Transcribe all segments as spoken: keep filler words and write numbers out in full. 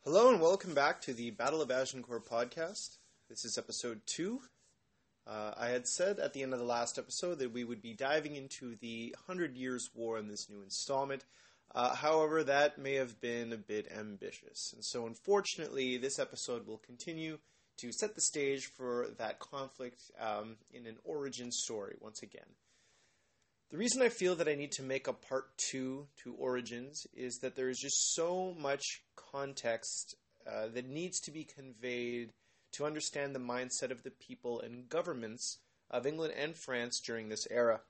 Hello and welcome back to the Battle of Agincourt podcast. This is episode two. Uh, I had said at the end of the last episode that we would be diving into the Hundred Years' War in this new installment. Uh, however, that may have been a bit ambitious. And so unfortunately, this episode will continue to set the stage for that conflict um, in an origin story once again. The reason I feel that I need to make a part two to Origins is that there is just so much context uh, that needs to be conveyed to understand the mindset of the people and governments of England and France during this era.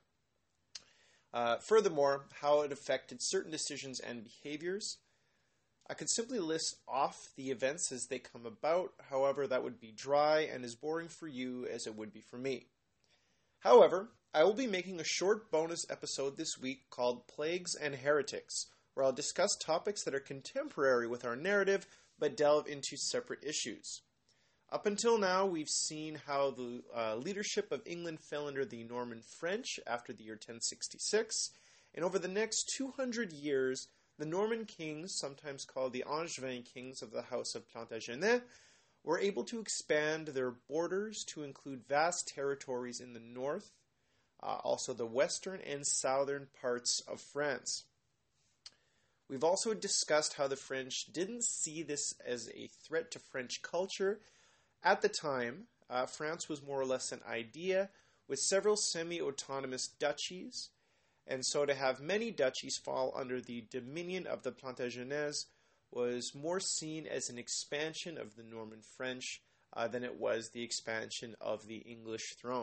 Uh, furthermore, how it affected certain decisions and behaviors. I could simply list off the events as they come about, however that would be dry and as boring for you as it would be for me. However, I will be making a short bonus episode this week called Plagues and Heretics, where I'll discuss topics that are contemporary with our narrative, but delve into separate issues. Up until now, we've seen how the uh, leadership of England fell under the Norman French after the year ten sixty-six, and over the next two hundred years, the Norman kings, sometimes called the Angevin kings of the House of Plantagenet, were able to expand their borders to include vast territories in the north, uh, also the western and southern parts of France. We've also discussed how the French didn't see this as a threat to French culture. At the time, uh, France was more or less an idea with several semi-autonomous duchies, and so to have many duchies fall under the dominion of the Plantagenets was more seen as an expansion of the Norman French uh, than it was the expansion of the English throne.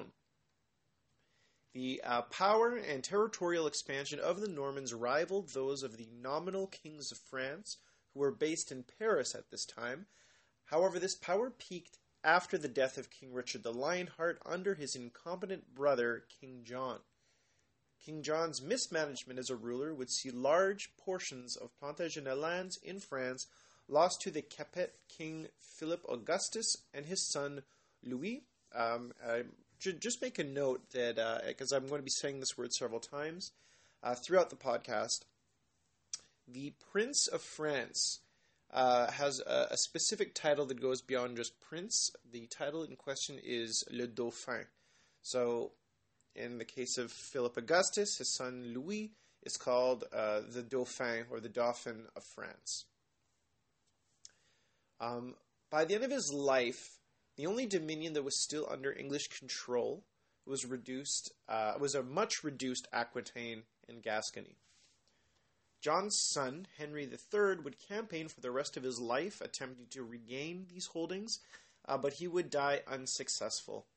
The uh, power and territorial expansion of the Normans rivaled those of the nominal kings of France, who were based in Paris at this time. However, this power peaked after the death of King Richard the Lionheart under his incompetent brother, King John. King John's mismanagement as a ruler would see large portions of Plantagenet lands in France lost to the Capet King Philip Augustus and his son Louis. Um, I should just make a note that, because uh, I'm going to be saying this word several times uh, throughout the podcast, the Prince of France uh, has a, a specific title that goes beyond just Prince. The title in question is Le Dauphin. So, in the case of Philip Augustus, his son Louis is called uh, the Dauphin, or the Dauphin of France. Um, by the end of his life, the only dominion that was still under English control was reduced. Uh, was a much reduced Aquitaine and Gascony. John's son, Henry the Third, would campaign for the rest of his life, attempting to regain these holdings, uh, but he would die unsuccessful.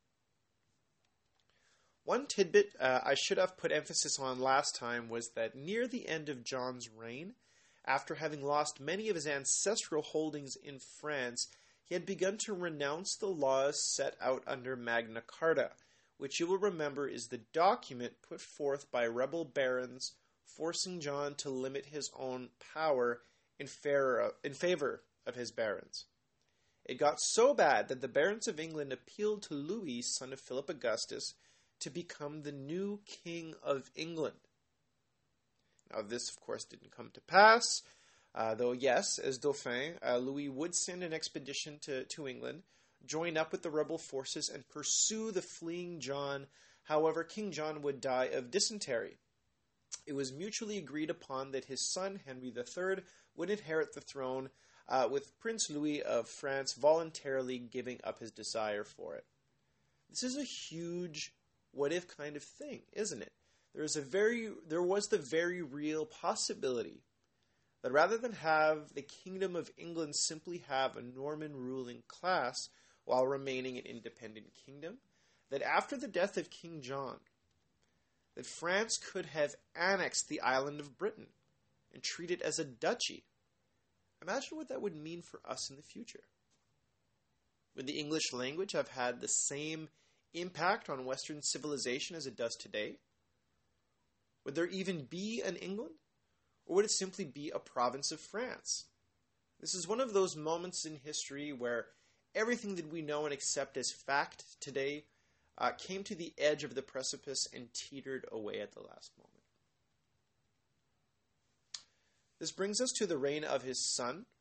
One tidbit uh, I should have put emphasis on last time was that near the end of John's reign, after having lost many of his ancestral holdings in France, he had begun to renounce the laws set out under Magna Carta, which you will remember is the document put forth by rebel barons forcing John to limit his own power in, fair, in favor of his barons. It got so bad that the barons of England appealed to Louis, son of Philip Augustus, to become the new king of England. Now, this, of course, didn't come to pass, uh, though, yes, as Dauphin, uh, Louis would send an expedition to, to England, join up with the rebel forces, and pursue the fleeing John. However, King John would die of dysentery. It was mutually agreed upon that his son, Henry the Third, would inherit the throne, uh, with Prince Louis of France voluntarily giving up his desire for it. This is a huge what-if kind of thing, isn't it? There is a very, there was the very real possibility that rather than have the Kingdom of England simply have a Norman ruling class while remaining an independent kingdom, that after the death of King John, that France could have annexed the island of Britain and treat it as a duchy. Imagine what that would mean for us in the future. Would the English language have had the same impact on Western civilization as it does today? Would there even be an England? Or would it simply be a province of France? This is one of those moments in history where everything that we know and accept as fact today uh, came to the edge of the precipice and teetered away at the last moment. This brings us to the reign of his son,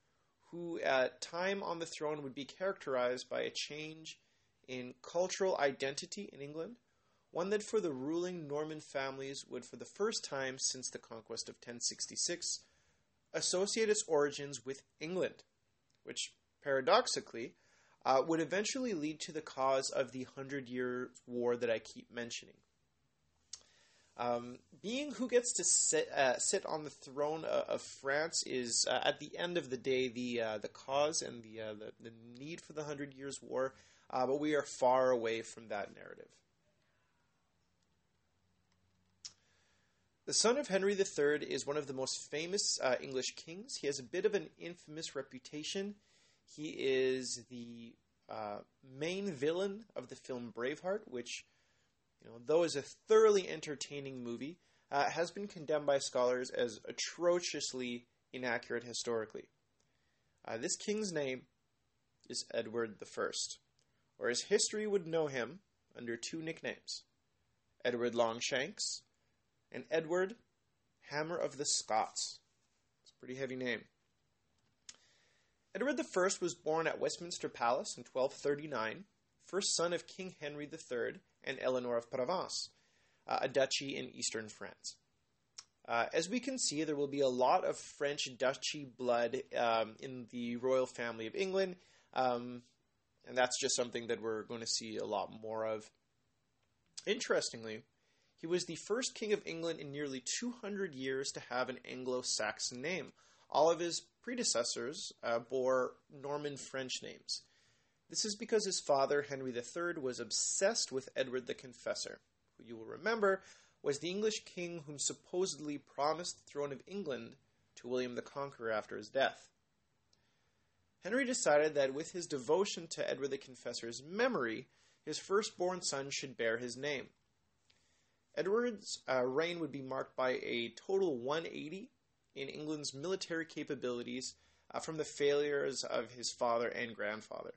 who at time on the throne would be characterized by a change in cultural identity in England, one that for the ruling Norman families would, for the first time since the conquest of ten sixty-six, associate its origins with England, which, paradoxically, uh, would eventually lead to the cause of the Hundred Year War that I keep mentioning. Um, being who gets to sit, uh, sit on the throne of, of France is, uh, at the end of the day, the uh, the cause and the, uh, the the need for the Hundred Years' War, uh, but we are far away from that narrative. The son of Henry the Third is one of the most famous uh, English kings. He has a bit of an infamous reputation. He is the uh, main villain of the film Braveheart, which, you know, though is a thoroughly entertaining movie, uh, has been condemned by scholars as atrociously inaccurate historically. Uh, this king's name is Edward the First, or as history would know him under two nicknames, Edward Longshanks and Edward Hammer of the Scots. It's a pretty heavy name. Edward the First was born at Westminster Palace in twelve thirty-nine, first son of King Henry the Third and Eleanor of Provence, uh, a duchy in eastern France. Uh, as we can see, there will be a lot of French duchy blood um, in the royal family of England, um, and that's just something that we're going to see a lot more of. Interestingly, he was the first king of England in nearly two hundred years to have an Anglo-Saxon name. All of his predecessors uh, bore Norman French names. This is because his father, Henry the Third, was obsessed with Edward the Confessor, who you will remember was the English king whom supposedly promised the throne of England to William the Conqueror after his death. Henry decided that with his devotion to Edward the Confessor's memory, his firstborn son should bear his name. Edward's uh, reign would be marked by a total one eighty in England's military capabilities uh, from the failures of his father and grandfather.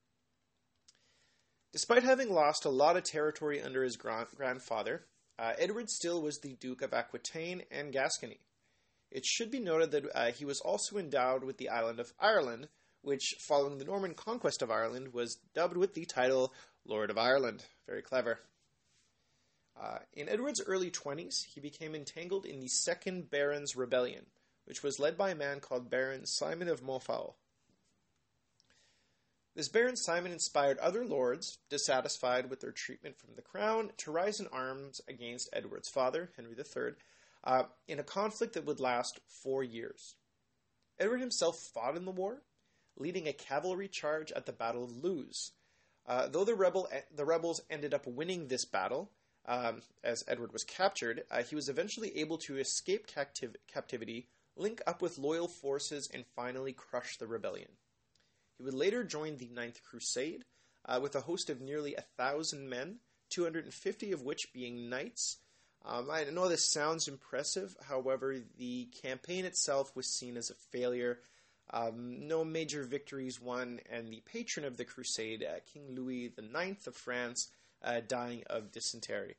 Despite having lost a lot of territory under his gra- grandfather, uh, Edward still was the Duke of Aquitaine and Gascony. It should be noted that uh, he was also endowed with the island of Ireland, which, following the Norman conquest of Ireland, was dubbed with the title Lord of Ireland. Very clever. Uh, in Edward's early twenties, he became entangled in the Second Barons' Rebellion, which was led by a man called Baron Simon of Montfaucon. This Baron Simon inspired other lords, dissatisfied with their treatment from the crown, to rise in arms against Edward's father, Henry the Third, uh, in a conflict that would last four years. Edward himself fought in the war, leading a cavalry charge at the Battle of Lewes. Uh, though the, rebel, the rebels ended up winning this battle, Um, as Edward was captured, uh, he was eventually able to escape captiv- captivity, link up with loyal forces, and finally crush the rebellion. He would later join the Ninth Crusade, uh, with a host of nearly a thousand men, two hundred fifty of which being knights. Um, I know this sounds impressive, however, the campaign itself was seen as a failure. Um, no major victories won, and the patron of the crusade, uh, King Louis the Ninth of France, Uh, dying of dysentery.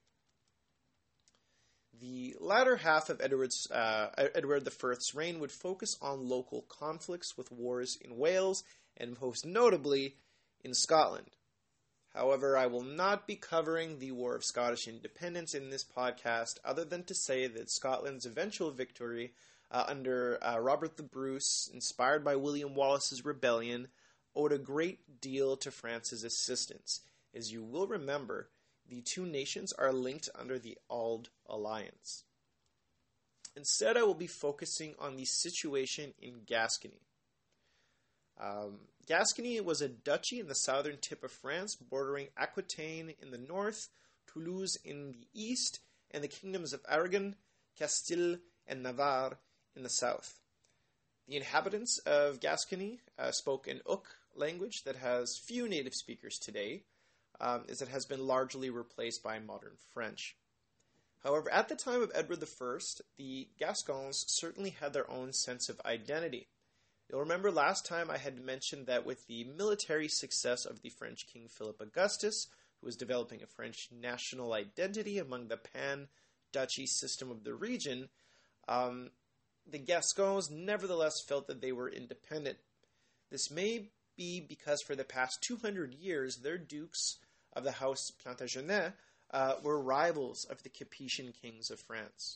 The latter half of Edward's, uh, Edward the First's reign would focus on local conflicts with wars in Wales and most notably in Scotland. However, I will not be covering the War of Scottish Independence in this podcast, other than to say that Scotland's eventual victory uh, under uh, Robert the Bruce, inspired by William Wallace's rebellion, owed a great deal to France's assistance. As you will remember, the two nations are linked under the Auld Alliance. Instead, I will be focusing on the situation in Gascony. Um, Gascony was a duchy in the southern tip of France, bordering Aquitaine in the north, Toulouse in the east, and the kingdoms of Aragon, Castile, and Navarre in the south. The inhabitants of Gascony uh, spoke an Oc language that has few native speakers today, Um, as it has been largely replaced by modern French. However, at the time of Edward the First, the Gascons certainly had their own sense of identity. You'll remember last time I had mentioned that with the military success of the French King Philip Augustus, who was developing a French national identity among the pan-duchy system of the region, um, the Gascons nevertheless felt that they were independent. This may be because for the past two hundred years, their dukes of the House Plantagenet uh, were rivals of the Capetian kings of France.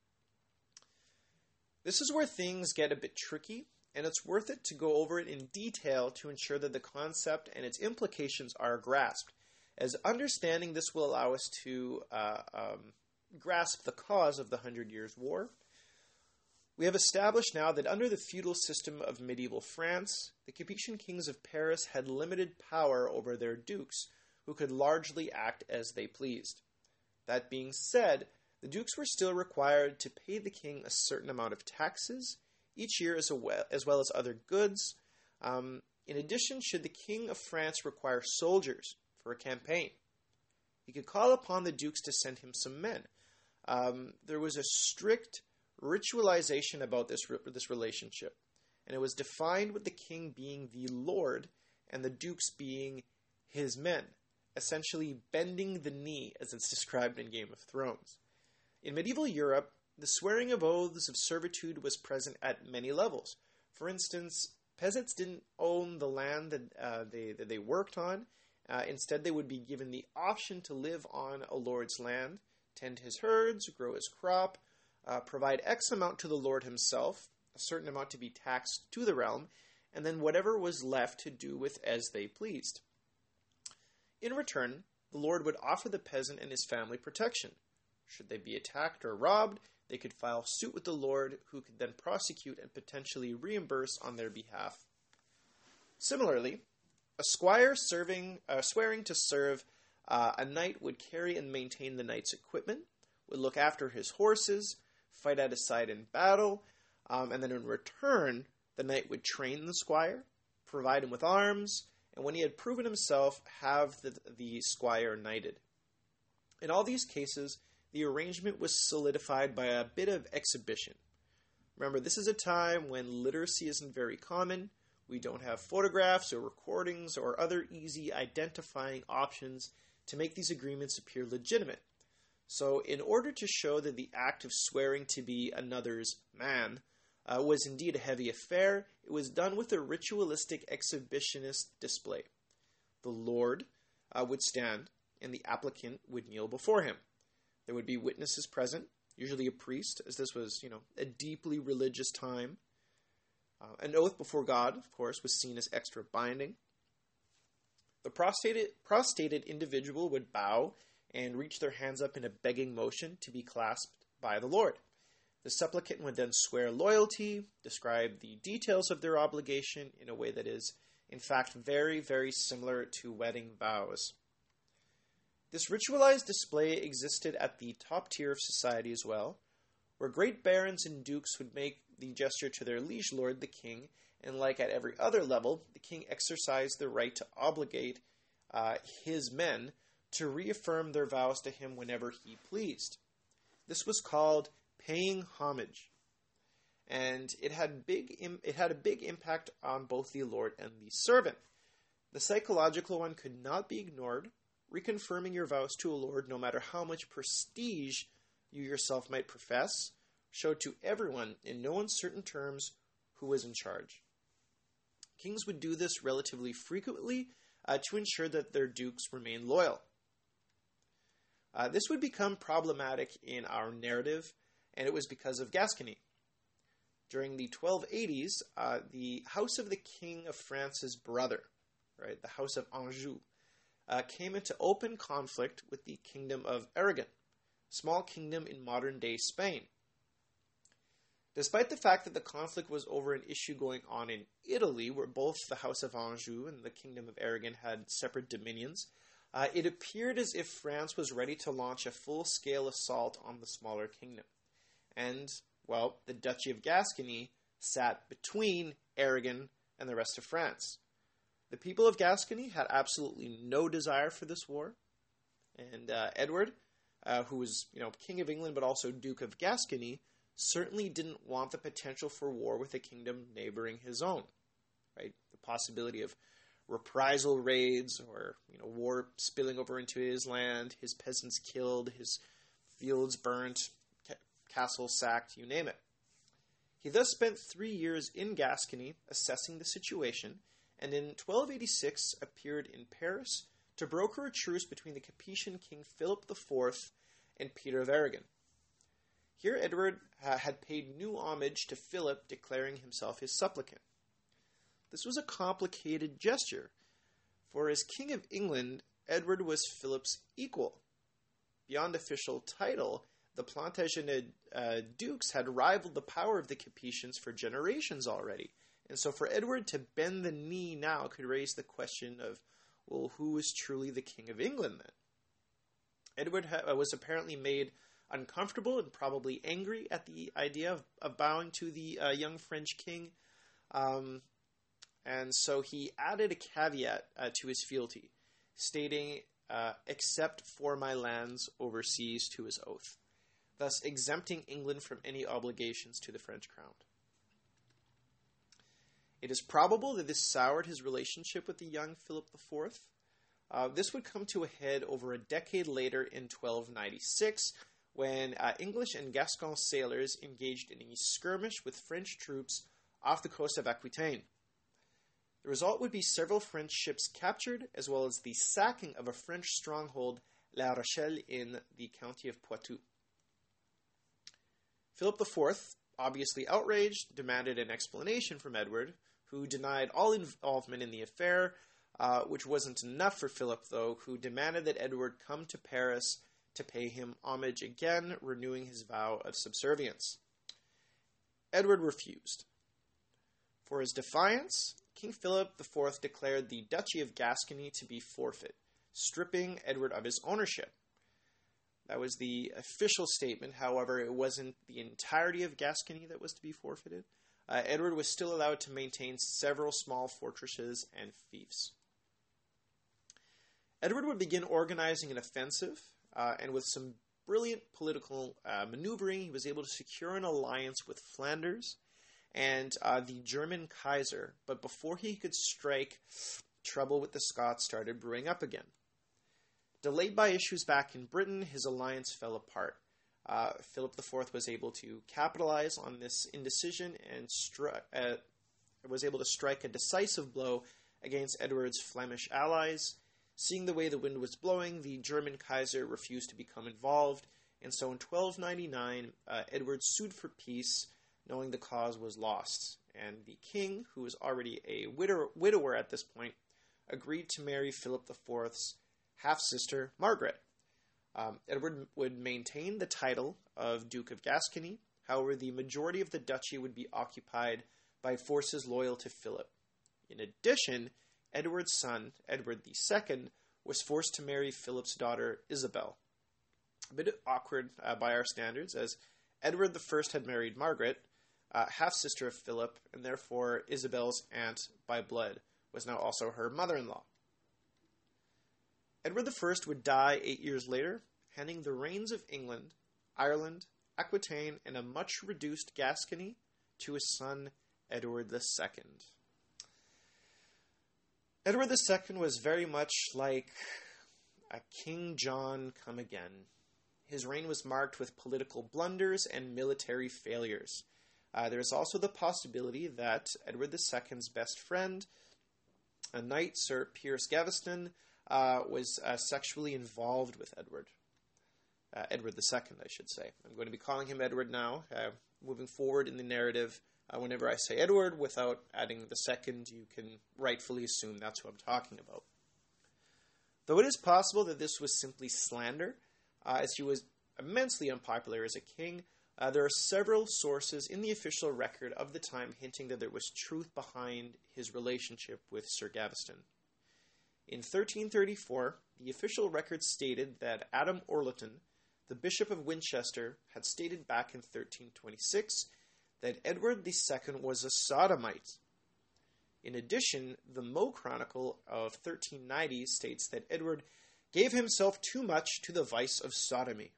This is where things get a bit tricky, and it's worth it to go over it in detail to ensure that the concept and its implications are grasped, as understanding this will allow us to uh, um, grasp the cause of the Hundred Years' War. We have established now that under the feudal system of medieval France, the Capetian kings of Paris had limited power over their dukes, who could largely act as they pleased. That being said, the dukes were still required to pay the king a certain amount of taxes each year, as well as, well as other goods. Um, in addition, should the king of France require soldiers for a campaign, he could call upon the dukes to send him some men. Um, there was a strict ritualization about this re- this relationship, and it was defined with the king being the lord and the dukes being his men, essentially bending the knee as it's described in Game of Thrones. In medieval Europe, the swearing of oaths of servitude was present at many levels. For instance, peasants didn't own the land that, uh, they, that they worked on. Uh, instead, they would be given the option to live on a lord's land, tend his herds, grow his crop, Uh, provide X amount to the lord himself, a certain amount to be taxed to the realm, and then whatever was left to do with as they pleased. In return, the lord would offer the peasant and his family protection. Should they be attacked or robbed, they could file suit with the lord, who could then prosecute and potentially reimburse on their behalf. Similarly, a squire serving, uh, swearing to serve uh, a knight would carry and maintain the knight's equipment, would look after his horses, fight at his side in battle, um, and then in return, the knight would train the squire, provide him with arms, and when he had proven himself, have the, the squire knighted. In all these cases, the arrangement was solidified by a bit of exhibition. Remember, this is a time when literacy isn't very common. We don't have photographs or recordings or other easy identifying options to make these agreements appear legitimate. So in order to show that the act of swearing to be another's man uh, was indeed a heavy affair, it was done with a ritualistic exhibitionist display. The lord uh, would stand, and the applicant would kneel before him. There would be witnesses present, usually a priest, as this was, you know, a deeply religious time. Uh, an oath before God, of course, was seen as extra binding. The prostrated, prostrated individual would bow and reach their hands up in a begging motion to be clasped by the Lord. The supplicant would then swear loyalty, describe the details of their obligation in a way that is, in fact, very, very similar to wedding vows. This ritualized display existed at the top tier of society as well, where great barons and dukes would make the gesture to their liege lord, the king, and like at every other level, the king exercised the right to obligate uh, his men to reaffirm their vows to him whenever he pleased. This was called paying homage, and it had big im- it had a big impact on both the lord and the servant. The psychological one could not be ignored. Reconfirming your vows to a lord, no matter how much prestige you yourself might profess, showed to everyone in no uncertain terms who was in charge. Kings would do this relatively frequently uh, to ensure that their dukes remained loyal. Uh, this would become problematic in our narrative, and it was because of Gascony. During the twelve eighties, uh, the house of the King of France's brother, right, the House of Anjou, uh, came into open conflict with the Kingdom of Aragon, a small kingdom in modern-day Spain. Despite the fact that the conflict was over an issue going on in Italy, where both the House of Anjou and the Kingdom of Aragon had separate dominions, Uh, it appeared as if France was ready to launch a full-scale assault on the smaller kingdom. And, well, the Duchy of Gascony sat between Aragon and the rest of France. The people of Gascony had absolutely no desire for this war. And uh, Edward, uh, who was, you know, King of England but also Duke of Gascony, certainly didn't want the potential for war with a kingdom neighboring his own. Right? The possibility of reprisal raids or, you know, war spilling over into his land, his peasants killed, his fields burnt, ca- castles sacked, you name it. He thus spent three years in Gascony assessing the situation, and in twelve eighty-six appeared in Paris to broker a truce between the Capetian King Philip the Fourth and Peter of Aragon. Here Edward uh, had paid new homage to Philip, declaring himself his supplicant. This was a complicated gesture, for as King of England, Edward was Philip's equal. Beyond official title, the Plantagenet uh, dukes had rivaled the power of the Capetians for generations already, and so for Edward to bend the knee now could raise the question of, well, who was truly the King of England then? Edward ha- was apparently made uncomfortable and probably angry at the idea of, of bowing to the uh, young French king, um, and so he added a caveat uh, to his fealty, stating, uh, except for my lands overseas, to his oath, thus exempting England from any obligations to the French crown. It is probable that this soured his relationship with the young Philip the Fourth. Uh, this would come to a head over a decade later in twelve ninety-six, when uh, English and Gascon sailors engaged in a skirmish with French troops off the coast of Aquitaine. The result would be several French ships captured, as well as the sacking of a French stronghold, La Rochelle, in the county of Poitou. Philip the Fourth, obviously outraged, demanded an explanation from Edward, who denied all involvement in the affair, uh, which wasn't enough for Philip, though, who demanded that Edward come to Paris to pay him homage again, renewing his vow of subservience. Edward refused. For his defiance, King Philip the Fourth declared the Duchy of Gascony to be forfeit, stripping Edward of his ownership. That was the official statement. However, it wasn't the entirety of Gascony that was to be forfeited. Uh, Edward was still allowed to maintain several small fortresses and fiefs. Edward would begin organizing an offensive, uh, and with some brilliant political uh, maneuvering, he was able to secure an alliance with Flanders and uh, the German Kaiser. But before he could strike, trouble with the Scots started brewing up again. Delayed by issues back in Britain, his alliance fell apart. Uh, Philip the Fourth was able to capitalize on this indecision and stri- uh, was able to strike a decisive blow against Edward's Flemish allies. Seeing the way the wind was blowing, the German Kaiser refused to become involved, and so in twelve ninety-nine, uh, Edward sued for peace, knowing the cause was lost. And the king, who was already a widow- widower at this point, agreed to marry Philip the Fourth's half-sister, Margaret. Um, Edward would maintain the title of Duke of Gascony. However, the majority of the duchy would be occupied by forces loyal to Philip. In addition, Edward's son, Edward the Second, was forced to marry Philip's daughter, Isabel. A bit awkward uh, by our standards, as Edward the First had married Margaret, uh, half-sister of Philip, and therefore Isabel's aunt by blood was now also her mother-in-law. Edward the First would die eight years later, handing the reins of England, Ireland, Aquitaine, and a much-reduced Gascony to his son, Edward the Second. Edward the Second was very much like a King John come again. His reign was marked with political blunders and military failures. Uh, there is also the possibility that Edward the Second's best friend, a knight, Sir Piers Gaveston, uh, was uh, sexually involved with Edward. Uh, Edward the Second, I should say. I'm going to be calling him Edward now, uh, moving forward in the narrative. Uh, whenever I say Edward, without adding the second, you can rightfully assume that's who I'm talking about. Though it is possible that this was simply slander, uh, as he was immensely unpopular as a king, uh, there are several sources in the official record of the time hinting that there was truth behind his relationship with Sir Gaveston. In thirteen thirty-four, the official record stated that Adam Orleton, the Bishop of Winchester, had stated back in thirteen twenty-six that Edward the Second was a sodomite. In addition, the Mo Chronicle of thirteen ninety states that Edward gave himself too much to the vice of sodomy.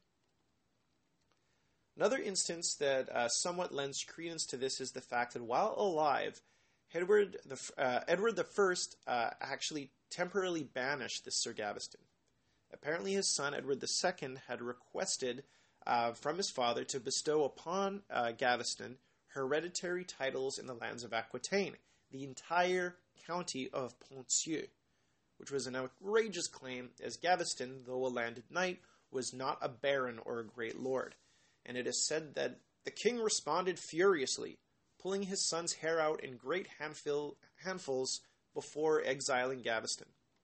Another instance that uh, somewhat lends credence to this is the fact that while alive, Edward the, uh, Edward the First uh, actually temporarily banished this Sir Gaveston. Apparently his son, Edward the Second, had requested uh, from his father to bestow upon uh, Gaveston hereditary titles in the lands of Aquitaine, the entire county of Ponthieu, which was an outrageous claim, as Gaveston, though a landed knight, was not a baron or a great lord, and it is said that the king responded furiously, pulling his son's hair out in great handful, handfuls before exiling Gaveston.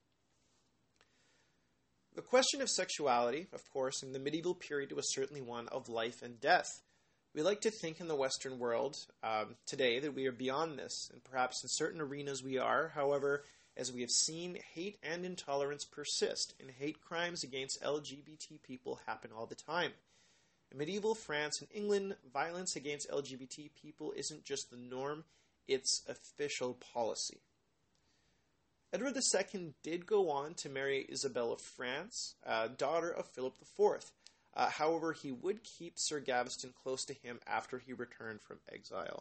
The question of sexuality, of course, in the medieval period was certainly one of life and death. We like to think in the Western world um, today that we are beyond this, and perhaps in certain arenas we are. However, as we have seen, hate and intolerance persist, and hate crimes against L G B T people happen all the time. In medieval France and England, violence against L G B T people isn't just the norm, it's official policy. Edward the Second did go on to marry Isabel of France, uh, daughter of Philip the Fourth. Uh, however, he would keep Sir Gaveston close to him after he returned from exile.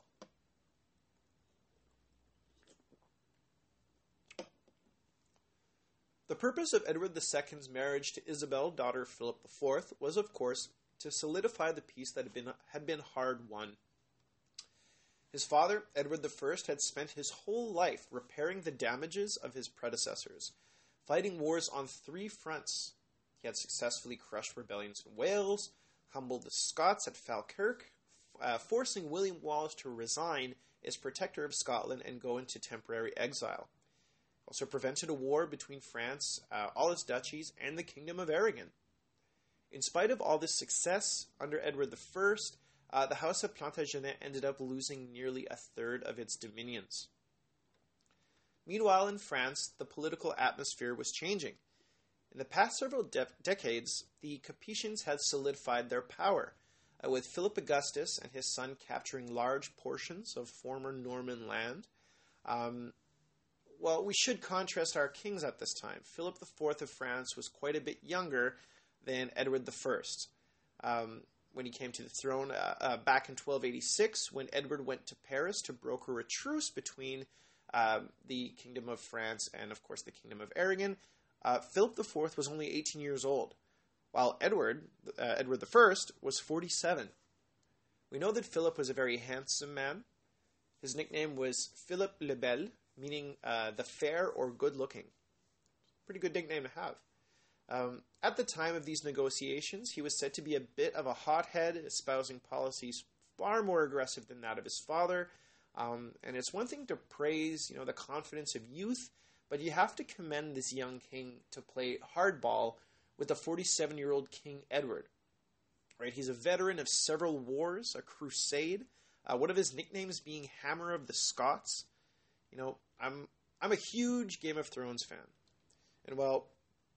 The purpose of Edward the Second's marriage to Isabel, daughter of Philip the Fourth, was, of course, to solidify the peace that had been, had been hard won. His father, Edward the First, had spent his whole life repairing the damages of his predecessors, fighting wars on three fronts. He had successfully crushed rebellions in Wales, humbled the Scots at Falkirk, uh, forcing William Wallace to resign as Protector of Scotland and go into temporary exile. Also prevented a war between France, uh, all its duchies, and the Kingdom of Aragon. In spite of all this success under Edward the First, uh, the House of Plantagenet ended up losing nearly a third of its dominions. Meanwhile, in France, the political atmosphere was changing. In the past several de- decades, the Capetians had solidified their power, uh, with Philip Augustus and his son capturing large portions of former Norman land. Um, well, we should contrast our kings at this time. Philip the Fourth of France was quite a bit younger than Edward the First. Um, when he came to the throne uh, uh, back in twelve eighty-six, when Edward went to Paris to broker a truce between uh, the Kingdom of France and, of course, the Kingdom of Aragon, uh, Philip the Fourth was only eighteen years old, while Edward, uh, Edward the First, was forty-seven. We know that Philip was a very handsome man. His nickname was Philip le Bel, meaning uh, the fair or good-looking. Pretty good nickname to have. Um, at the time of these negotiations, he was said to be a bit of a hothead, espousing policies far more aggressive than that of his father. Um, and it's one thing to praise, you know, the confidence of youth, but you have to commend this young king to play hardball with the forty-seven-year-old King Edward. Right? He's a veteran of several wars, a crusade. Uh, one of his nicknames being Hammer of the Scots. You know, I'm I'm a huge Game of Thrones fan, and well,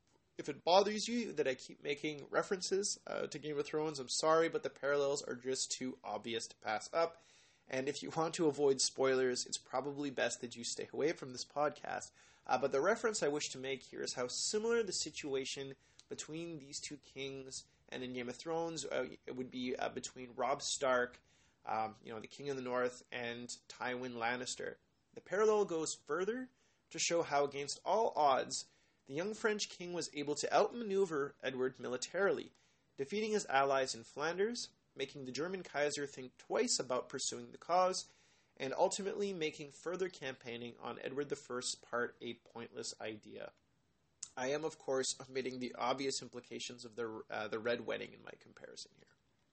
if it bothers you that I keep making references uh, to Game of Thrones, I'm sorry, but the parallels are just too obvious to pass up. And if you want to avoid spoilers, it's probably best that you stay away from this podcast. Uh, but the reference I wish to make here is how similar the situation between these two kings and in Game of Thrones uh, it would be uh, between Robb Stark, um, you know, the King of the North, and Tywin Lannister. The parallel goes further to show how, against all odds, the young French king was able to outmaneuver Edward militarily, defeating his allies in Flanders, making the German Kaiser think twice about pursuing the cause, and ultimately making further campaigning on Edward the First's part a pointless idea. I am, of course, omitting the obvious implications of the uh, the Red Wedding in my comparison here.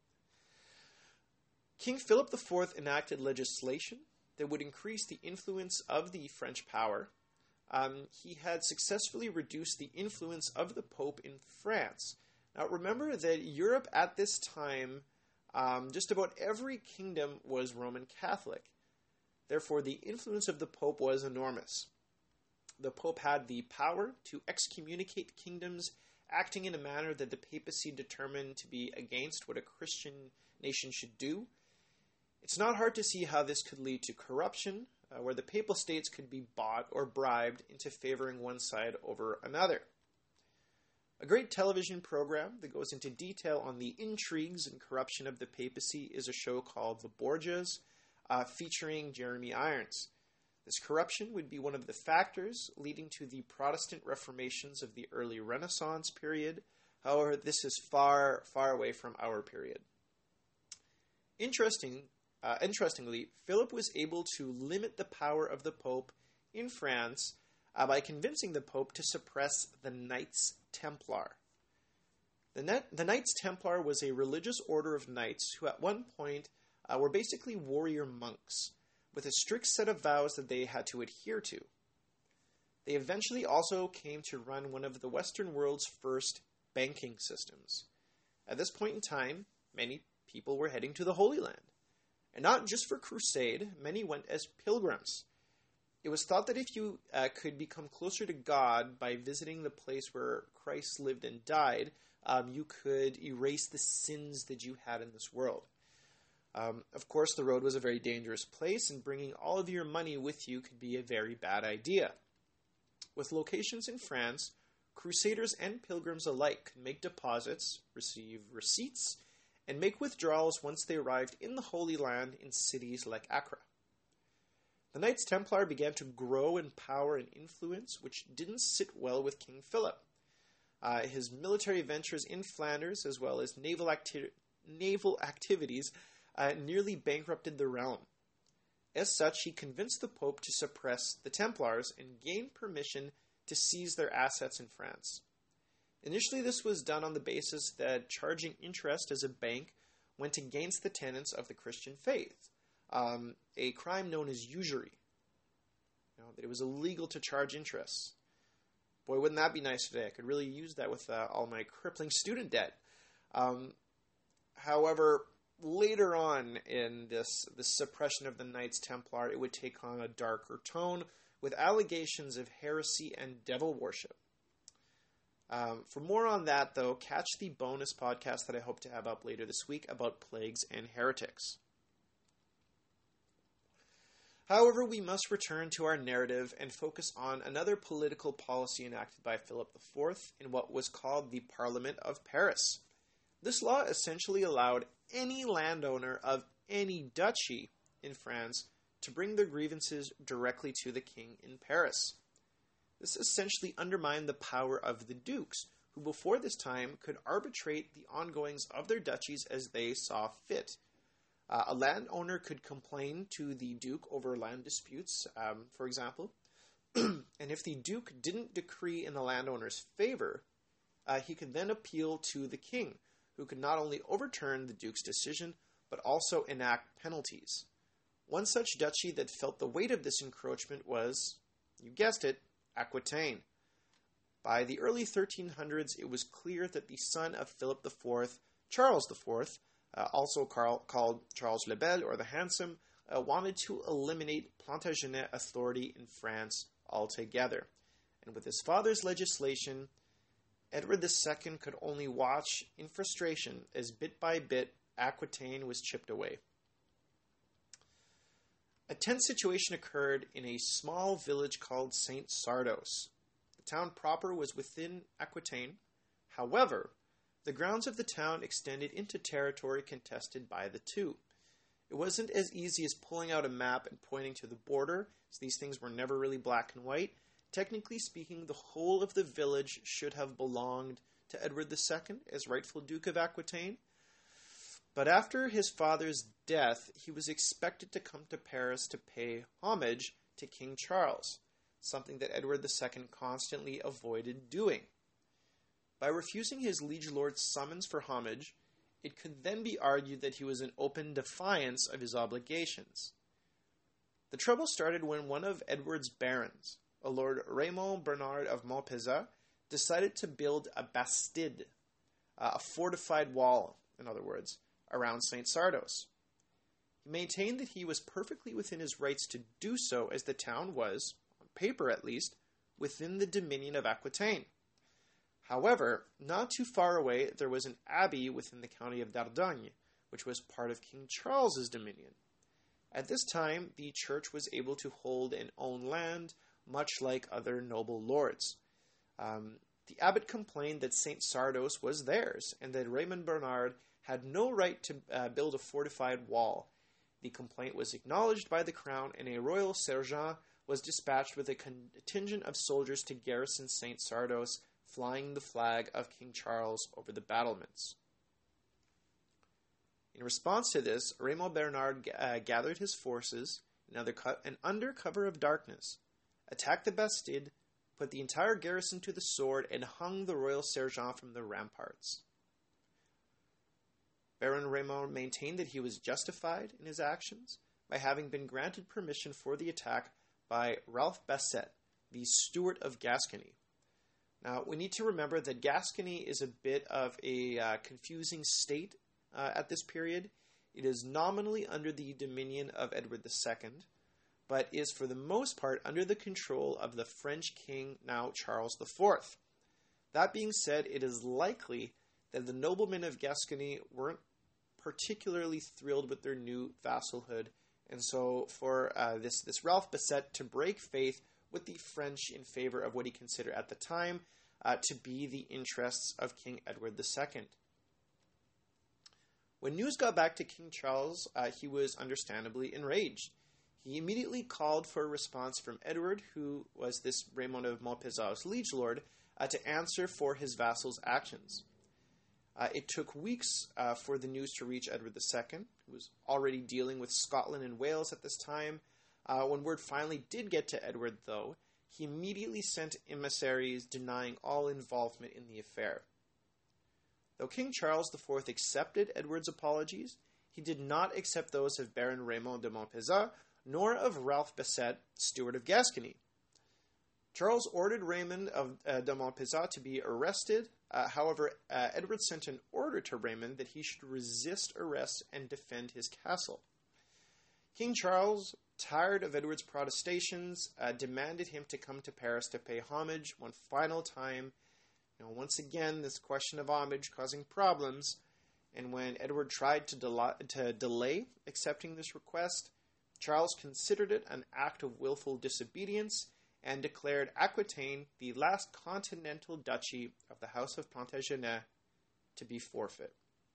King Philip the Fourth enacted legislation that would increase the influence of the French power. Um, he had successfully reduced the influence of the Pope in France. Now, remember that Europe at this time, um, just about every kingdom was Roman Catholic. Therefore, the influence of the Pope was enormous. The Pope had the power to excommunicate kingdoms, acting in a manner that the papacy determined to be against what a Christian nation should do. It's not hard to see how this could lead to corruption, uh, where the papal states could be bought or bribed into favoring one side over another. A great television program that goes into detail on the intrigues and corruption of the papacy is a show called The Borgias, uh, featuring Jeremy Irons. This corruption would be one of the factors leading to the Protestant reformations of the early Renaissance period. However, this is far, far away from our period. Interesting Uh, interestingly, Philip was able to limit the power of the Pope in France uh, by convincing the Pope to suppress the Knights Templar. The, Net- the Knights Templar was a religious order of knights who at one point uh, were basically warrior monks with a strict set of vows that they had to adhere to. They eventually also came to run one of the Western world's first banking systems. At this point in time, many people were heading to the Holy Land. And not just for crusade, many went as pilgrims. It was thought that if you uh, could become closer to God by visiting the place where Christ lived and died, um, you could erase the sins that you had in this world. Um, of course, the road was a very dangerous place, and bringing all of your money with you could be a very bad idea. With locations in France, crusaders and pilgrims alike could make deposits, receive receipts, and make withdrawals once they arrived in the Holy Land in cities like Acre. The Knights Templar began to grow in power and influence, which didn't sit well with King Philip. Uh, his military ventures in Flanders, as well as naval, acti- naval activities, uh, nearly bankrupted the realm. As such, he convinced the Pope to suppress the Templars and gain permission to seize their assets in France. Initially, this was done on the basis that charging interest as a bank went against the tenets of the Christian faith, um, a crime known as usury. You know, that it was illegal to charge interest. Boy, wouldn't that be nice today? I could really use that with uh, all my crippling student debt. Um, however, later on in this, this suppression of the Knights Templar, it would take on a darker tone with allegations of heresy and devil worship. Um, for more on that, though, catch the bonus podcast that I hope to have up later this week about plagues and heretics. However, we must return to our narrative and focus on another political policy enacted by Philip the Fourth in what was called the Parliament of Paris. This law essentially allowed any landowner of any duchy in France to bring their grievances directly to the king in Paris. This essentially undermined the power of the dukes, who before this time could arbitrate the ongoings of their duchies as they saw fit. Uh, a landowner could complain to the duke over land disputes, um, for example, and if the duke didn't decree in the landowner's favor, uh, he could then appeal to the king, who could not only overturn the duke's decision, but also enact penalties. One such duchy that felt the weight of this encroachment was, you guessed it, Aquitaine. By the early thirteen hundreds, it was clear that the son of Philip the Fourth, Charles the Fourth, uh, also Carl, called Charles le Bel or the Handsome, uh, wanted to eliminate Plantagenet authority in France altogether. And with his father's legislation, Edward the Second could only watch in frustration as bit by bit Aquitaine was chipped away. A tense situation occurred in a small village called Saint Sardos. The town proper was within Aquitaine. However, the grounds of the town extended into territory contested by the two. It wasn't as easy as pulling out a map and pointing to the border, as these things were never really black and white. Technically speaking, the whole of the village should have belonged to Edward the Second as rightful Duke of Aquitaine. But after his father's death, he was expected to come to Paris to pay homage to King Charles, something that Edward the Second constantly avoided doing. By refusing his liege lord's summons for homage, it could then be argued that he was in open defiance of his obligations. The trouble started when one of Edward's barons, a Lord Raymond Bernard of Montpezat, decided to build a bastide, uh, a fortified wall, in other words, around Saint Sardos. He maintained that he was perfectly within his rights to do so, as the town was, on paper at least, within the dominion of Aquitaine. However, not too far away, there was an abbey within the county of Dordogne, which was part of King Charles's dominion. At this time, the church was able to hold and own land, much like other noble lords. Um, the abbot complained that Saint Sardos was theirs, and that Raymond Bernard had no right to uh, build a fortified wall. The complaint was acknowledged by the crown, and a royal sergeant was dispatched with a contingent of soldiers to garrison Saint Sardos, flying the flag of King Charles over the battlements. In response to this, Raymond Bernard uh, gathered his forces and under, co- and under cover of darkness, attacked the Bastide, put the entire garrison to the sword, and hung the royal sergeant from the ramparts. Baron Raymond maintained that he was justified in his actions by having been granted permission for the attack by Ralph Basset, the Steward of Gascony. Now, we need to remember that Gascony is a bit of a uh, confusing state uh, at this period. It is nominally under the dominion of Edward the Second, but is for the most part under the control of the French king, now Charles the Fourth. That being said, it is likely that the noblemen of Gascony weren't particularly thrilled with their new vassalhood, and so for uh, this, this Ralph Basset to break faith with the French in favor of what he considered at the time uh, to be the interests of King Edward the Second. When news got back to King Charles, uh, he was understandably enraged. He immediately called for a response from Edward, who was this Raymond of Montpezat's liege lord, uh, to answer for his vassal's actions. Uh, it took weeks uh, for the news to reach Edward the Second, who was already dealing with Scotland and Wales at this time. Uh, when word finally did get to Edward, though, he immediately sent emissaries denying all involvement in the affair. Though King Charles the Fourth accepted Edward's apologies, he did not accept those of Baron Raymond de Montpezat, nor of Ralph Basset, Steward of Gascony. Charles ordered Raymond of uh, de Montpezat to be arrested. Uh, however, uh, Edward sent an order to Raymond that he should resist arrest and defend his castle. King Charles, tired of Edward's protestations, uh, demanded him to come to Paris to pay homage one final time. You know, once again, this question of homage causing problems, and when Edward tried to, del- to delay accepting this request, Charles considered it an act of willful disobedience and declared Aquitaine, the last continental duchy of the House of Plantagenet, to be forfeit.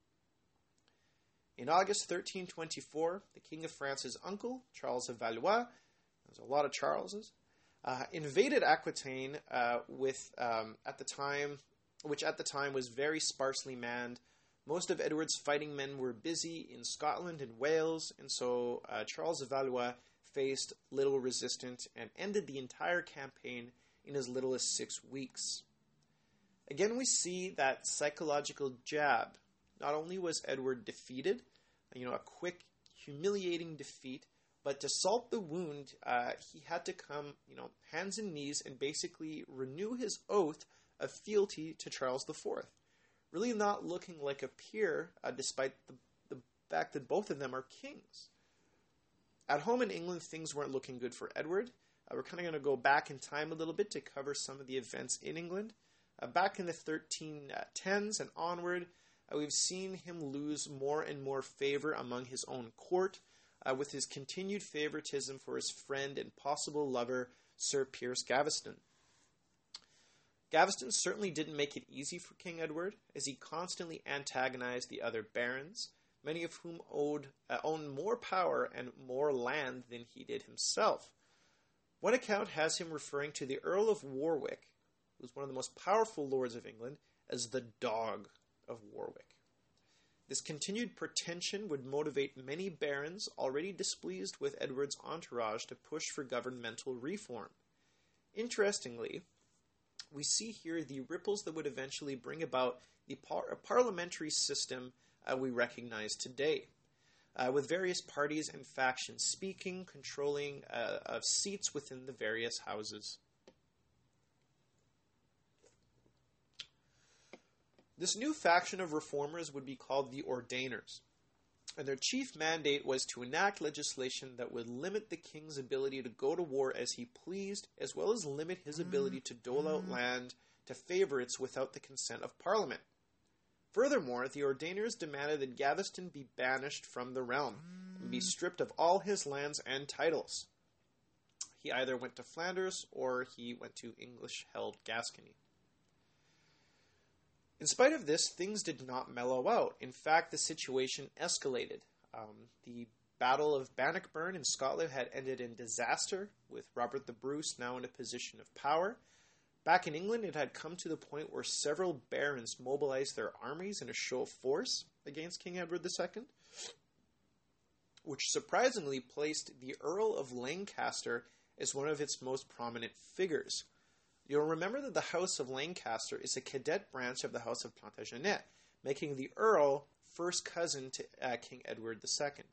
In August thirteen twenty-four, the King of France's uncle, Charles of Valois, there's a lot of Charleses, uh, invaded Aquitaine uh, with, um, at the time, which at the time was very sparsely manned. Most of Edward's fighting men were busy in Scotland and Wales, and so uh, Charles of Valois faced little resistance and ended the entire campaign in as little as six weeks. Again, we see that psychological jab. Not only was Edward defeated, you know, a quick, humiliating defeat, but to salt the wound, uh, he had to come, you know, hands and knees and basically renew his oath of fealty to Charles the Fourth. Really not looking like a peer, uh, despite the, the fact that both of them are kings. At home in England, things weren't looking good for Edward. Uh, we're kind of going to go back in time a little bit to cover some of the events in England. Uh, back in the thirteen tens and onward, uh, we've seen him lose more and more favor among his own court, uh, with his continued favoritism for his friend and possible lover, Sir Piers Gaveston. Gaveston certainly didn't make it easy for King Edward, as he constantly antagonized the other barons, many of whom owed, uh, owned more power and more land than he did himself. One account has him referring to the Earl of Warwick, who was one of the most powerful lords of England, as the dog of Warwick. This continued pretension would motivate many barons already displeased with Edward's entourage to push for governmental reform. Interestingly, we see here the ripples that would eventually bring about the par- parliamentary system uh, we recognize today, uh, with various parties and factions speaking, controlling uh, of seats within the various houses. This new faction of reformers would be called the Ordainers, and their chief mandate was to enact legislation that would limit the king's ability to go to war as he pleased, as well as limit his ability to dole out land to favorites without the consent of Parliament. Furthermore, the Ordainers demanded that Gaveston be banished from the realm and be stripped of all his lands and titles. He either went to Flanders or he went to English-held Gascony. In spite of this, things did not mellow out. In fact, the situation escalated. Um, the Battle of Bannockburn in Scotland had ended in disaster, with Robert the Bruce now in a position of power. Back in England, it had come to the point where several barons mobilized their armies in a show of force against King Edward the Second. which surprisingly placed the Earl of Lancaster as one of its most prominent figures. You'll remember that the House of Lancaster is a cadet branch of the House of Plantagenet, making the Earl first cousin to uh, King Edward the Second.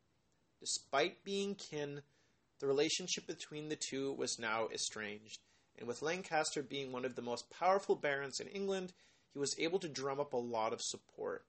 Despite being kin, the relationship between the two was now estranged, and with Lancaster being one of the most powerful barons in England, he was able to drum up a lot of support.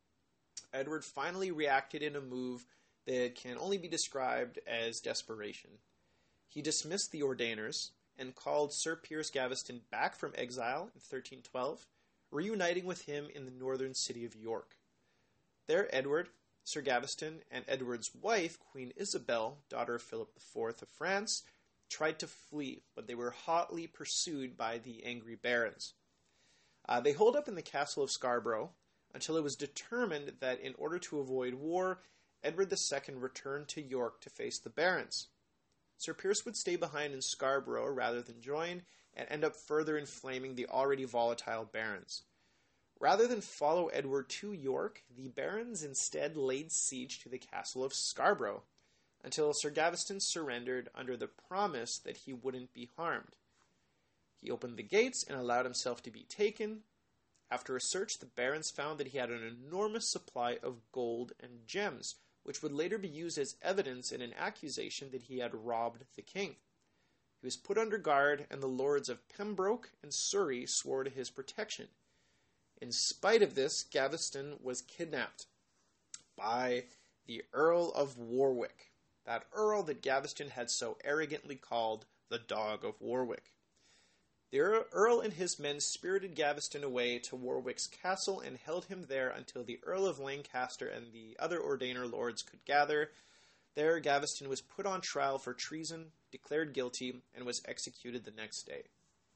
Edward finally reacted in a move that can only be described as desperation. He dismissed the Ordainers and called Sir Piers Gaveston back from exile in thirteen twelve, reuniting with him in the northern city of York. There, Edward, Sir Gaveston, and Edward's wife, Queen Isabel, daughter of Philip the Fourth of France, tried to flee, but they were hotly pursued by the angry barons. Uh, they holed up in the castle of Scarborough until it was determined that in order to avoid war, Edward the Second returned to York to face the barons. Sir Piers would stay behind in Scarborough rather than join, and end up further inflaming the already volatile barons. Rather than follow Edward to York, the barons instead laid siege to the castle of Scarborough, until Sir Gaveston surrendered under the promise that he wouldn't be harmed. He opened the gates and allowed himself to be taken. After a search, the barons found that he had an enormous supply of gold and gems, which would later be used as evidence in an accusation that he had robbed the king. He was put under guard, and the lords of Pembroke and Surrey swore to his protection. In spite of this, Gaveston was kidnapped by the Earl of Warwick, that earl that Gaveston had so arrogantly called the Dog of Warwick. The Earl and his men spirited Gaveston away to Warwick's castle and held him there until the Earl of Lancaster and the other Ordainer lords could gather. There, Gaveston was put on trial for treason, declared guilty, and was executed the next day.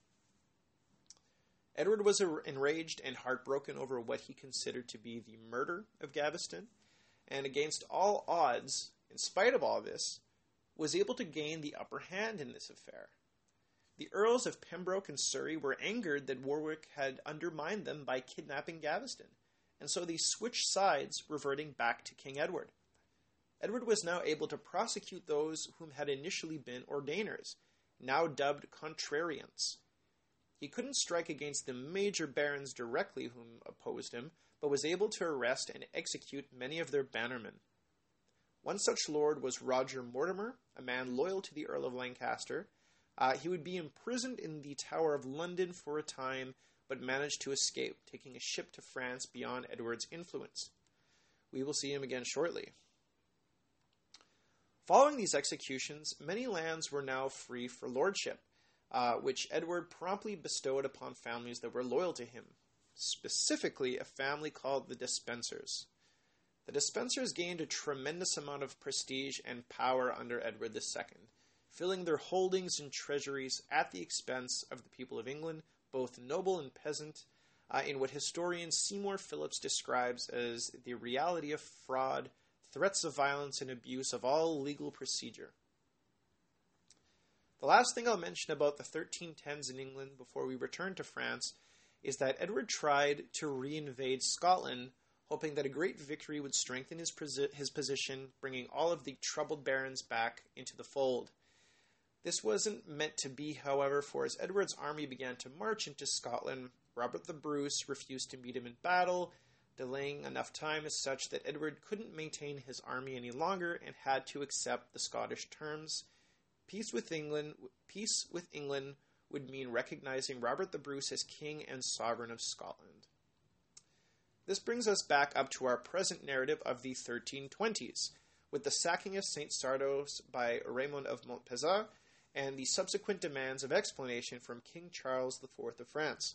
Edward was enraged and heartbroken over what he considered to be the murder of Gaveston, and against all odds, in spite of all this, was able to gain the upper hand in this affair. The Earls of Pembroke and Surrey were angered that Warwick had undermined them by kidnapping Gaveston, and so they switched sides, reverting back to King Edward. Edward was now able to prosecute those whom had initially been Ordainers, now dubbed contrariants. He couldn't strike against the major barons directly whom opposed him, but was able to arrest and execute many of their bannermen. One such lord was Roger Mortimer, a man loyal to the Earl of Lancaster. Uh, he would be imprisoned in the Tower of London for a time, but managed to escape, taking a ship to France beyond Edward's influence. We will see him again shortly. Following these executions, many lands were now free for lordship, uh, which Edward promptly bestowed upon families that were loyal to him, specifically a family called the Despensers. The Despensers gained a tremendous amount of prestige and power under Edward the Second, filling their holdings and treasuries at the expense of the people of England, both noble and peasant, uh, in what historian Seymour Phillips describes as the reality of fraud, threats of violence, and abuse of all legal procedure. The last thing I'll mention about the thirteen tens in England before we return to France is that Edward tried to reinvade Scotland, hoping that a great victory would strengthen his, posi- his position, bringing all of the troubled barons back into the fold. This wasn't meant to be, however, for as Edward's army began to march into Scotland, Robert the Bruce refused to meet him in battle, delaying enough time as such that Edward couldn't maintain his army any longer and had to accept the Scottish terms. Peace with England, peace with England would mean recognizing Robert the Bruce as king and sovereign of Scotland. This brings us back up to our present narrative of the thirteen twenties, with the sacking of Saint Sardos by Raymond of Montpezat, and the subsequent demands of explanation from King Charles the Fourth of France.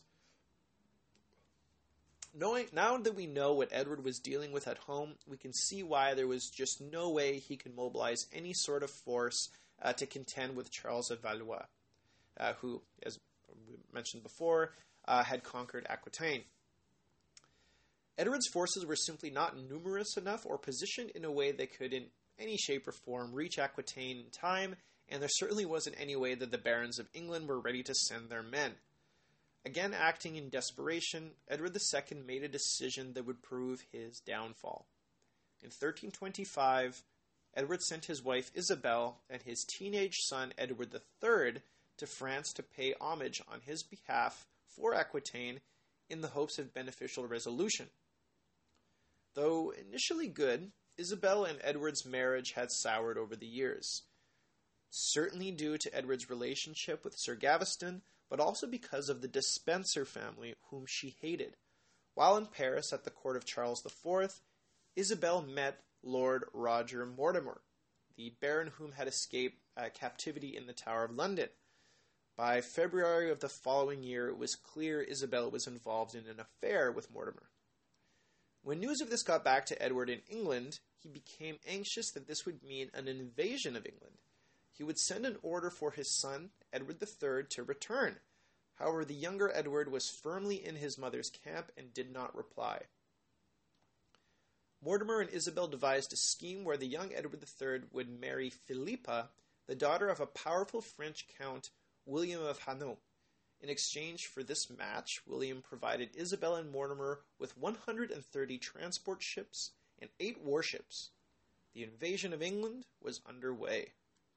Knowing, now that we know what Edward was dealing with at home, we can see why there was just no way he could mobilize any sort of force uh, to contend with Charles of Valois, uh, who, as we mentioned before, uh, had conquered Aquitaine. Edward's forces were simply not numerous enough or positioned in a way that could in any shape or form reach Aquitaine in time, and there certainly wasn't any way that the barons of England were ready to send their men. Again, acting in desperation, Edward the Second made a decision that would prove his downfall. In thirteen twenty-five, Edward sent his wife Isabel and his teenage son Edward the Third to France to pay homage on his behalf for Aquitaine in the hopes of beneficial resolution. Though initially good, Isabel and Edward's marriage had soured over the years, certainly due to Edward's relationship with Sir Gaveston, but also because of the Despencer family, whom she hated. While in Paris at the court of Charles the Fourth, Isabel met Lord Roger Mortimer, the baron whom had escaped uh, captivity in the Tower of London. By February of the following year, it was clear Isabel was involved in an affair with Mortimer. When news of this got back to Edward in England, he became anxious that this would mean an invasion of England. He would send an order for his son, Edward the Third, to return. However, the younger Edward was firmly in his mother's camp and did not reply. Mortimer and Isabel devised a scheme where the young Edward the Third would marry Philippa, the daughter of a powerful French count, William of Hainaut. In exchange for this match, William provided Isabel and Mortimer with one hundred thirty transport ships and eight warships. The invasion of England was underway.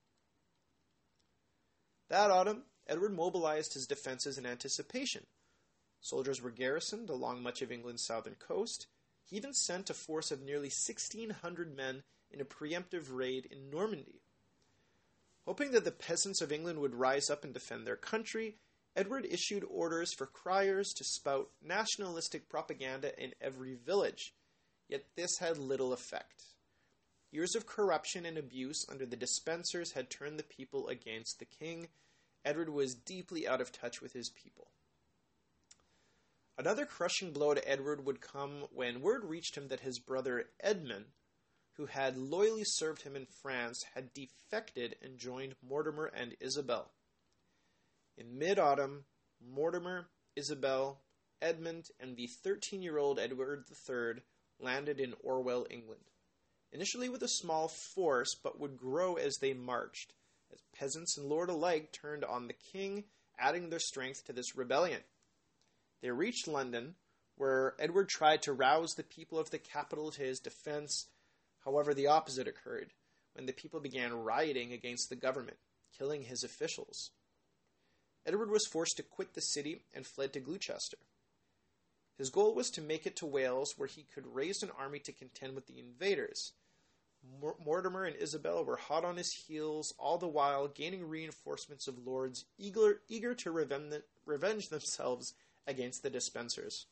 That autumn, Edward mobilized his defenses in anticipation. Soldiers were garrisoned along much of England's southern coast. He even sent a force of nearly sixteen hundred men in a preemptive raid in Normandy. Hoping that the peasants of England would rise up and defend their country, Edward issued orders for criers to spout nationalistic propaganda in every village. Yet this had little effect. Years of corruption and abuse under the Despensers had turned the people against the king. Edward was deeply out of touch with his people. Another crushing blow to Edward would come when word reached him that his brother Edmund, who had loyally served him in France, had defected and joined Mortimer and Isabel. In mid-autumn, Mortimer, Isabel, Edmund, and the thirteen-year-old Edward the Third landed in Orwell, England. Initially with a small force, but would grow as they marched, as peasants and lord alike turned on the king, adding their strength to this rebellion. They reached London, where Edward tried to rouse the people of the capital to his defense. However, the opposite occurred, when the people began rioting against the government, killing his officials. Edward was forced to quit the city and fled to Gloucester. His goal was to make it to Wales, where he could raise an army to contend with the invaders. Mortimer and Isabel were hot on his heels, all the while gaining reinforcements of lords eager, eager to revenge, revenge themselves against the Despensers.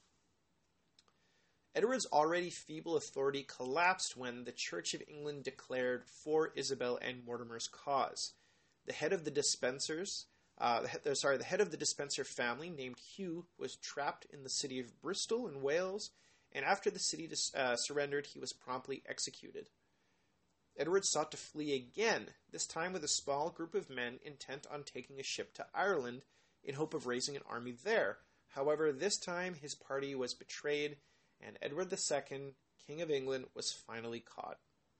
Edward's already feeble authority collapsed when the Church of England declared for Isabel and Mortimer's cause. The head of the Despensers, uh, the head, sorry, the head of the Despencer family, named Hugh, was trapped in the city of Bristol in Wales, and after the city dis- uh, surrendered, he was promptly executed. Edward sought to flee again, this time with a small group of men intent on taking a ship to Ireland in hope of raising an army there. However, this time his party was betrayed, and Edward the Second, King of England, was finally caught.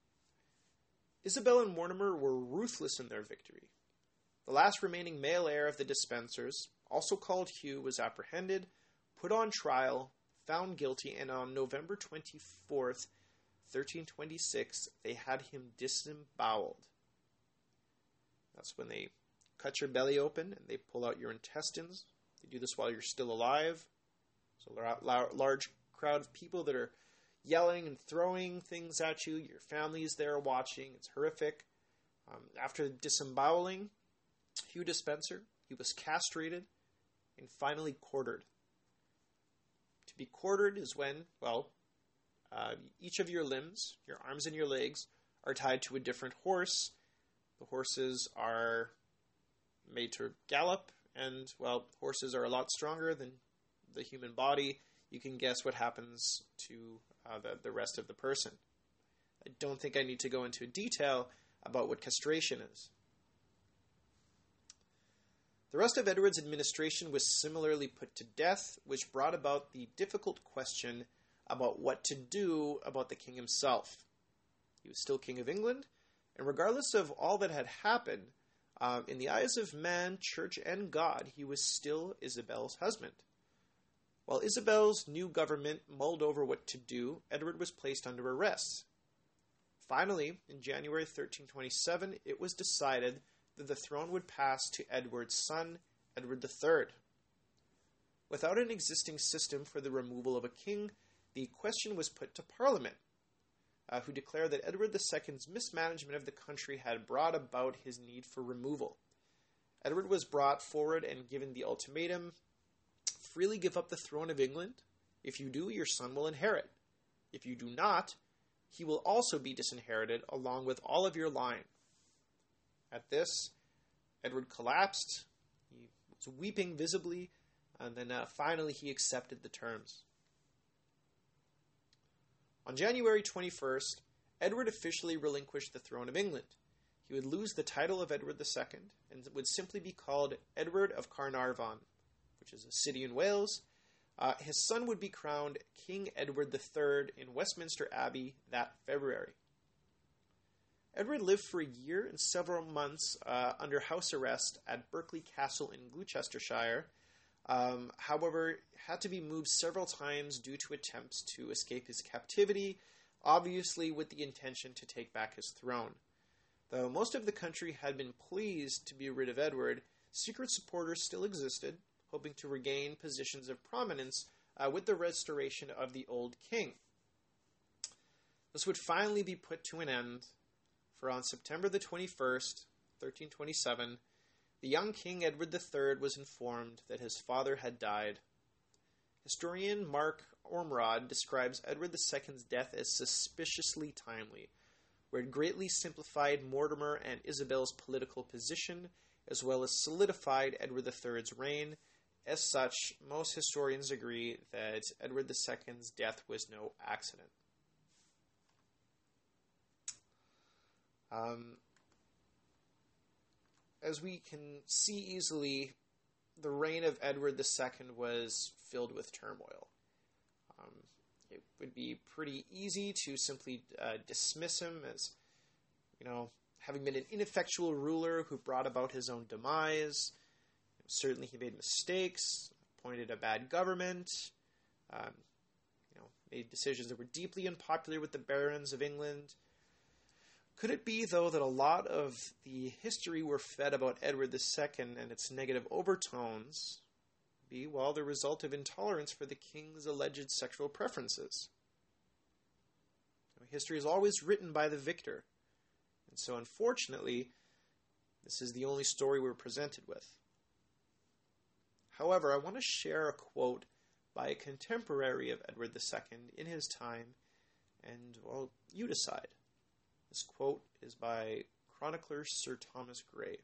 Isabel and Mortimer were ruthless in their victory. The last remaining male heir of the Despensers, also called Hugh, was apprehended, put on trial, found guilty, and on November twenty-fourth, thirteen twenty-six, they had him disemboweled. That's when they cut your belly open and they pull out your intestines. They do this while you're still alive. So a large crowd of people that are yelling and throwing things at you. Your family is there watching. It's horrific. Um, after disemboweling Hugh Despencer, he was castrated and finally quartered. To be quartered is when, well, uh, each of your limbs, your arms and your legs, are tied to a different horse. The horses are made to gallop, and, well, horses are a lot stronger than the human body. You can guess what happens to uh, the, the rest of the person. I don't think I need to go into detail about what castration is. The rest of Edward's administration was similarly put to death, which brought about the difficult question about what to do about the king himself. He was still King of England, and regardless of all that had happened, um, in the eyes of man, church, and God, he was still Isabel's husband. While Isabel's new government mulled over what to do, Edward was placed under arrest. Finally, in January thirteen twenty-seven, it was decided that the throne would pass to Edward's son, Edward the Third. Without an existing system for the removal of a king, the question was put to Parliament, uh, who declared that Edward the Second's mismanagement of the country had brought about his need for removal. Edward was brought forward and given the ultimatum, freely give up the throne of England. If you do, your son will inherit. If you do not, he will also be disinherited along with all of your line. At this, Edward collapsed. He was weeping visibly, and then uh, finally he accepted the terms. On January twenty-first, Edward officially relinquished the throne of England. He would lose the title of Edward the Second and would simply be called Edward of Carnarvon, which is a city in Wales. Uh, his son would be crowned King Edward the Third in Westminster Abbey that February. Edward lived for a year and several months uh, under house arrest at Berkeley Castle in Gloucestershire. Um, however, had to be moved several times due to attempts to escape his captivity, obviously with the intention to take back his throne. Though most of the country had been pleased to be rid of Edward, secret supporters still existed, hoping to regain positions of prominence uh, with the restoration of the old king. This would finally be put to an end, for on September the twenty-first, thirteen twenty-seven, the young King Edward the Third was informed that his father had died. Historian Mark Ormrod describes Edward the Second's death as suspiciously timely, where it greatly simplified Mortimer and Isabel's political position, as well as solidified Edward the Third's reign. As such, most historians agree that Edward the Second's death was no accident. Um, as we can see easily, the reign of Edward the Second was filled with turmoil. Um, it would be pretty easy to simply uh, dismiss him as, you know, having been an ineffectual ruler who brought about his own demise. Certainly he made mistakes, appointed a bad government, um, you know, made decisions that were deeply unpopular with the barons of England. Could it be, though, that a lot of the history we're fed about Edward the Second and its negative overtones be, well, the result of intolerance for the king's alleged sexual preferences? History is always written by the victor, and so unfortunately, this is the only story we're presented with. However, I want to share a quote by a contemporary of Edward the Second in his time, and, well, you decide. This quote is by chronicler Sir Thomas Gray.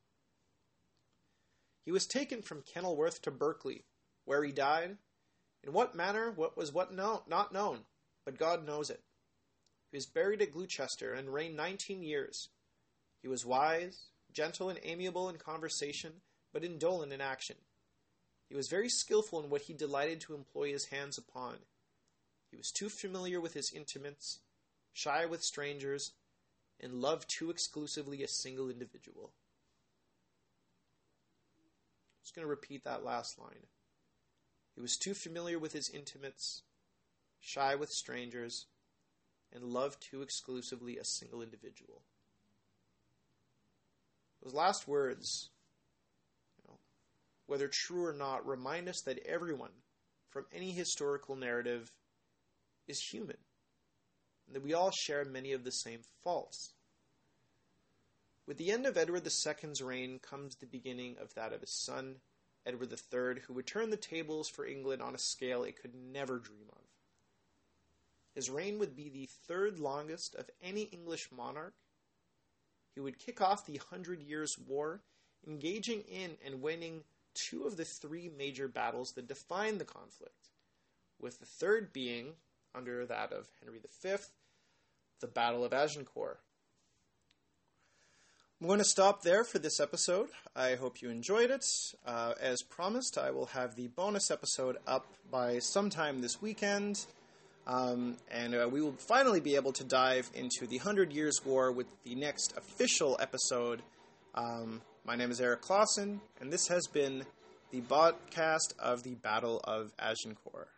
He was taken from Kenilworth to Berkeley, where he died. In what manner, what was what no, not known, but God knows it. He was buried at Gloucester and reigned nineteen years. He was wise, gentle, and amiable in conversation, but indolent in action. He was very skillful in what he delighted to employ his hands upon. He was too familiar with his intimates, shy with strangers, and loved too exclusively a single individual. I'm just going to repeat that last line. He was too familiar with his intimates, shy with strangers, and loved too exclusively a single individual. Those last words, you know, whether true or not, remind us that everyone, from any historical narrative, is human, and that we all share many of the same faults. With the end of Edward the Second's reign comes the beginning of that of his son, Edward the Third, who would turn the tables for England on a scale it could never dream of. His reign would be the third longest of any English monarch. He would kick off the Hundred Years' War, engaging in and winning two of the three major battles that defined the conflict, with the third being, under that of Henry the Fifth, the Battle of Agincourt. I'm going to stop there for this episode. I hope you enjoyed it. Uh, as promised, I will have the bonus episode up by sometime this weekend, um, and uh, we will finally be able to dive into the Hundred Years' War with the next official episode. Um, my name is Eric Clausen, and this has been the podcast of the Battle of Agincourt.